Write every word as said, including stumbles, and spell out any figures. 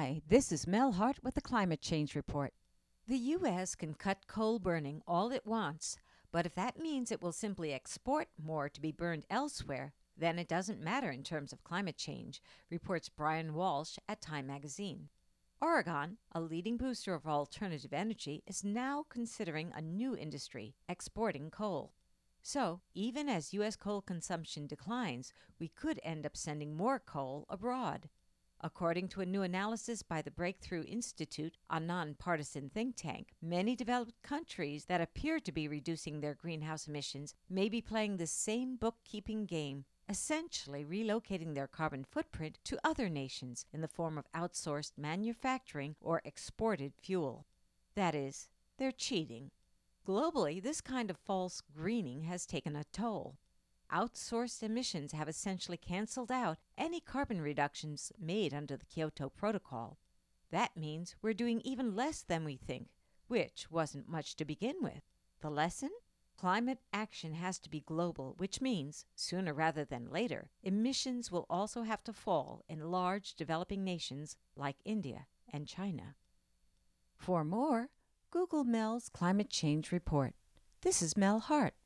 Hi, this is Mel Hart with the Climate Change Report. The U S can cut coal burning all it wants, but if that means it will simply export more to be burned elsewhere, then it doesn't matter in terms of climate change, reports Brian Walsh at Time magazine. Oregon, a leading booster of alternative energy, is now considering a new industry, exporting coal. So, even as U S coal consumption declines, we could end up sending more coal abroad. According to a new analysis by the Breakthrough Institute, a nonpartisan think tank, many developed countries that appear to be reducing their greenhouse emissions may be playing the same bookkeeping game, essentially relocating their carbon footprint to other nations in the form of outsourced manufacturing or exported fuel. That is, they're cheating. Globally, this kind of false greening has taken a toll. Outsourced emissions have essentially canceled out any carbon reductions made under the Kyoto Protocol. That means we're doing even less than we think, which wasn't much to begin with. The lesson? Climate action has to be global, which means, sooner rather than later, emissions will also have to fall in large developing nations like India and China. For more, Google Mel's Climate Change Report. This is Mel Hart